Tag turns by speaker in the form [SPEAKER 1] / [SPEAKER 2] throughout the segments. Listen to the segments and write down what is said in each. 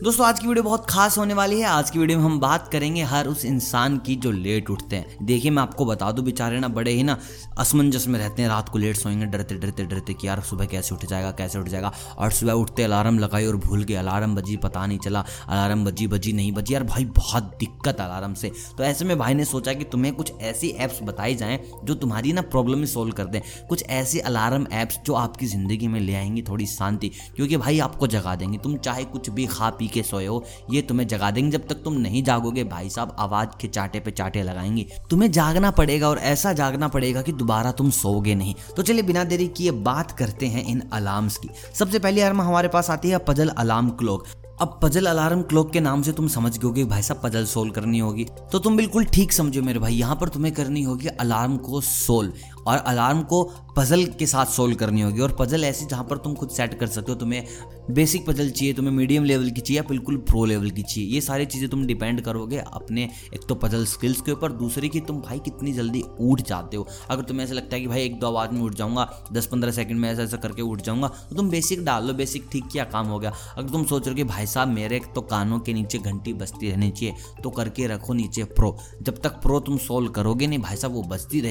[SPEAKER 1] दोस्तों आज की वीडियो बहुत खास होने वाली है। आज की वीडियो में हम बात करेंगे हर उस इंसान की जो लेट उठते हैं। देखिए मैं आपको बता दूं, बेचारे ना बड़े ही ना असमंजस में रहते हैं। रात को लेट सोएंगे डरते डरते डरते कि यार सुबह कैसे उठ जाएगा, और सुबह उठते अलार्म लगाई और भूल गए, अलार्म बजी पता नहीं चला, अलार्म बजी नहीं बजी, यार भाई बहुत दिक्कत अलार्म से। तो ऐसे में भाई ने सोचा कि तुम्हें कुछ ऐसी ऐप्स बताई जाएं जो तुम्हारी ना प्रॉब्लम सॉल्व कर दें। कुछ ऐसी अलार्म ऐप्स जो आपकी ज़िंदगी में ले आएंगी थोड़ी शांति, क्योंकि भाई आपको जगा देंगी। तुम चाहे कुछ भी खा पी के सोए हो, ये तुम्हें जगा देंगे। जब तक तुम नहीं जागोगे भाई साहब आवाज के चाटे पे चाटे लगाएंगी। तुम्हें जागना पड़ेगा और ऐसा जागना पड़ेगा कि दोबारा तुम सोओगे नहीं। तो चलिए बिना देरी किए बात करते हैं इन अलार्म्स की। सबसे पहले यार हमारे पास आती है पजल अलार्म क्लॉक। अब पजल अलार्म क्लॉक के नाम से तुम समझ गए होगे भाई साहब पजल सोल्व करनी होगी, तो तुम बिल्कुल ठीक समझो मेरे भाई। यहाँ पर तुम्हें करनी होगी अलार्म को सोल्व, और अलार्म को पजल के साथ सोल्व करनी होगी। और पजल ऐसी जहाँ पर तुम खुद सेट कर सकते हो। तुम्हें बेसिक पजल चाहिए, तुम्हें मीडियम लेवल की चाहिए, बिल्कुल प्रो लेवल की चाहिए। ये सारी चीज़ें तुम डिपेंड करोगे अपने एक तो पजल स्किल्स के ऊपर, दूसरी कि तुम भाई कितनी जल्दी उठ जाते हो। अगर तुम्हें ऐसा लगता है कि भाई एक दो आवाज़ में उठ जाऊंगा, 10-15 सेकंड में ऐसा करके उठ जाऊंगा, तो तुम बेसिक डाल लो, बेसिक ठीक किया काम हो गया। अगर तुम सोच रहे हो कि भाई साहब मेरे तो कानों के नीचे घंटी बजती रहनी चाहिए, तो करके रखो नीचे प्रो। जब तक प्रो तुम सोल्व करोगे नहीं भाई साहब वो बजती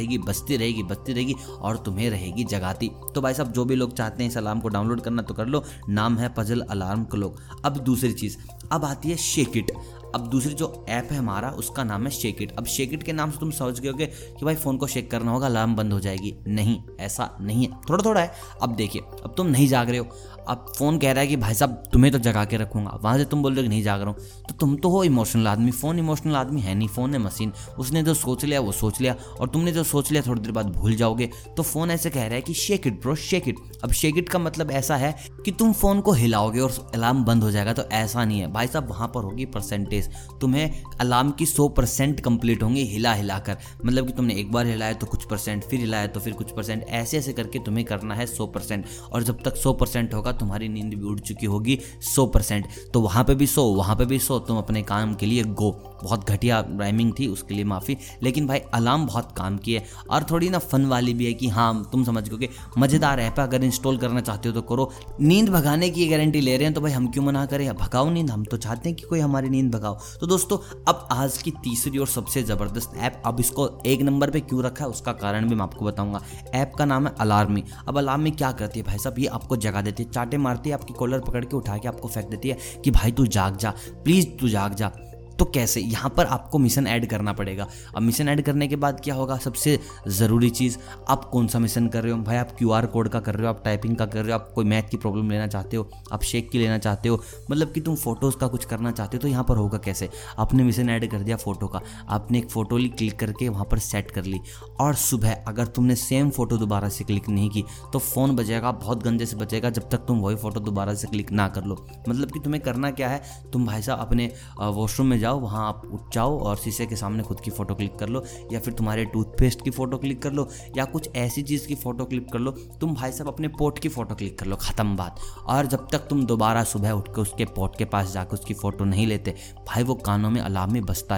[SPEAKER 1] रहेगी और तुम्हें रहेगी जगाती। तो भाई साहब जो भी लोग चाहते हैं इस अलार्म को डाउनलोड करना तो कर लो, नाम है पजल अलार्म क्लॉक। अब दूसरी चीज़ अब आती है शेक इट। अब दूसरी जो ऐप है हमारा उसका नाम है शेक इट। अब शेक इट के नाम से तुम समझ गए होगे कि भाई फ़ोन को शेक करना होगा अलार्म बंद हो जाएगी। नहीं, ऐसा नहीं है, थोड़ा थोड़ा है। अब देखिए, अब तुम नहीं जाग रहे हो, अब फ़ोन कह रहा है कि भाई साहब तुम्हें तो जगा के रखूंगा, वहाँ से तुम बोल रहे हो कि नहीं जाग रहा हूँ, तो तुम तो हो इमोशनल आदमी। फ़ोन इमोशनल आदमी है नहीं, फ़ोन है मशीन। उसने जो सोच लिया वो सोच लिया, और तुमने जो सोच लिया थोड़ी देर बाद भूल जाओगे। तो फ़ोन ऐसे कह रहा है कि shake it bro, shake it. अब शेक इट का मतलब ऐसा है कि तुम फ़ोन को हिलाओगे और अलार्म बंद हो जाएगा, तो ऐसा नहीं है भाई साहब। वहाँ पर होगी परसेंटेज, तुम्हें अलार्म की 100% कंप्लीट होंगी हिला हिलाकर। मतलब कि तुमने एक बार हिलाया तो कुछ परसेंट, फिर हिलाया तो फिर कुछ परसेंट, ऐसे ऐसे करके तुम्हें करना है 100%। और जब तक 100% होगा तुम्हारी नींद भी उड़ चुकी होगी 100%। तो वहाँ पे भी सो, वहाँ पे भी सो, तुम अपने काम के लिए गो। बहुत घटिया राइमिंग थी, उसके लिए माफ़ी, लेकिन भाई अलार्म बहुत काम की है और थोड़ी ना फन वाली भी है कि हाँ तुम समझ गए, मज़ेदार ऐप है। अगर इंस्टॉल करना चाहते हो तो करो। नींद भगाने की गारंटी ले रहे हैं तो भाई हम क्यों मना करें। भगाओ नींद, हम तो चाहते हैं कि कोई हमारी नींद भगाओ। तो दोस्तों अब आज की तीसरी और सबसे ज़बरदस्त ऐप, अब इसको एक नंबर पे क्यों रखा है उसका कारण भी मैं आपको बताऊंगा। ऐप का नाम है अलार्मी। अब अलार्मी क्या करती है भाई साहब, ये आपको जगा देती है, चाटे मारती है, आपकी कॉलर पकड़ के उठा के आपको फेंक देती है कि भाई तू जाग जा, प्लीज़ तू जाग जा। तो कैसे, यहाँ पर आपको मिशन ऐड करना पड़ेगा। अब मिशन ऐड करने के बाद क्या होगा, सबसे ज़रूरी चीज़, आप कौन सा मिशन कर रहे हो भाई। आप QR कोड का कर रहे हो, आप टाइपिंग का कर रहे हो, आप कोई मैथ की प्रॉब्लम लेना चाहते हो, आप शेक की लेना चाहते हो, मतलब कि तुम फोटोज़ का कुछ करना चाहते हो। तो यहाँ पर होगा कैसे, आपने मिशन ऐड कर दिया फ़ोटो का, आपने एक फ़ोटो ली, क्लिक करके वहाँ पर सेट कर ली, और सुबह अगर तुमने सेम फ़ोटो दोबारा से क्लिक नहीं की तो फ़ोन बजेगा, बहुत गंदे से बजेगा, जब तक तुम वही फ़ोटो दोबारा से क्लिक ना कर लो। मतलब कि तुम्हें करना क्या है, तुम भाई साहब अपने वॉशरूम में जाओ, वहाँ आप उठ जाओ और शीशे के सामने खुद की फ़ोटो क्लिक कर लो, या फिर तुम्हारे टूथपेस्ट की फ़ोटो क्लिक कर लो, या कुछ ऐसी चीज़ की फ़ोटो क्लिक कर लो। तुम भाई साहब अपने पोर्ट की फ़ोटो क्लिक कर लो, ख़त्म बात। और जब तक तुम दोबारा सुबह उठ के उसके पोर्ट के पास जाकर उसकी फ़ोटो नहीं लेते भाई, वो कानों में अलार्म में बजता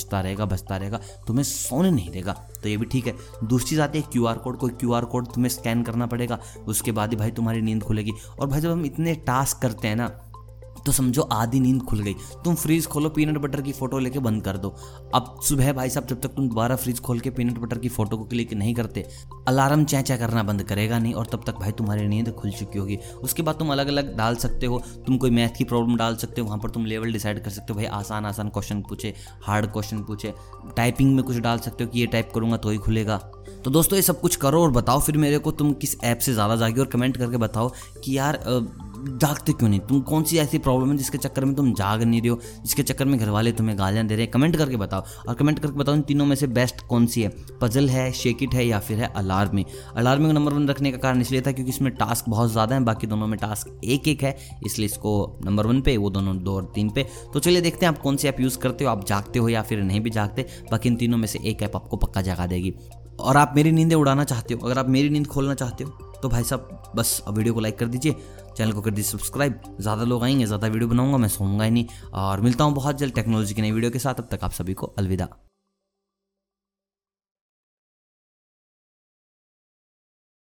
[SPEAKER 1] रहेगा, तुम्हें सोने नहीं देगा। तो ये भी ठीक है। दूसरी चीज़ आती है QR कोड। कोई QR कोड तुम्हें स्कैन करना पड़ेगा, उसके बाद ही भाई तुम्हारी नींद खुलेगी। और भाई जब हम इतने टास्क करते हैं ना, तो समझो आधी नींद खुल गई। तुम फ्रीज खोलो, पीनट बटर की फ़ोटो लेके बंद कर दो। अब सुबह भाई साहब जब तक तुम दोबारा फ्रीज खोल के पीनट बटर की फ़ोटो को क्लिक नहीं करते, अलार्म चैं करना बंद करेगा नहीं, और तब तक भाई तुम्हारी नींद खुल चुकी होगी। उसके बाद तुम अलग अलग डाल सकते हो, तुम कोई मैथ की प्रॉब्लम डाल सकते हो, वहाँ पर तुम लेवल डिसाइड कर सकते हो, भाई आसान क्वेश्चन पूछे, हार्ड क्वेश्चन पूछे। टाइपिंग में कुछ डाल सकते हो कि ये टाइप करूँगा तो ही खुलेगा। तो दोस्तों ये सब कुछ करो और बताओ फिर मेरे को तुम किस ऐप से ज़्यादा जागे, और कमेंट करके बताओ कि यार जागते क्यों नहीं, तुम कौन सी ऐसी प्रॉब्लम है जिसके चक्कर में तुम जाग नहीं रहे हो, जिसके चक्कर में घर वाले तुम्हें गालियाँ दे रहे हैं। कमेंट करके बताओ, और कमेंट करके बताओ इन तीनों में से बेस्ट कौन सी है, पजल है, शेक इट है, या फिर है अलार्मी। अलार्मी को नंबर 1 रखने का कारण इसलिए था क्योंकि इसमें टास्क बहुत ज़्यादा हैं, बाकी दोनों में टास्क एक एक है, इसलिए इसको नंबर 1 पे, वो दोनों 2 और 3 पे। तो चलिए देखते हैं आप कौन सी ऐप यूज़ करते हो, आप जागते हो या फिर नहीं भी जागते। बाकी इन तीनों में से एक ऐप आपको पक्का जगा देगी। और आप मेरी नींदें उड़ाना चाहते हो, अगर आप मेरी नींद खोलना चाहते हो, तो भाई साहब बस अब वीडियो को लाइक कर दीजिए, चैनल को कर दीजिए सब्सक्राइब। ज़्यादा लोग आएंगे, ज़्यादा वीडियो बनाऊंगा, मैं सोऊंगा ही नहीं। और मिलता हूँ बहुत जल्द टेक्नोलॉजी की नई वीडियो के साथ। अब तक आप सभी को अलविदा।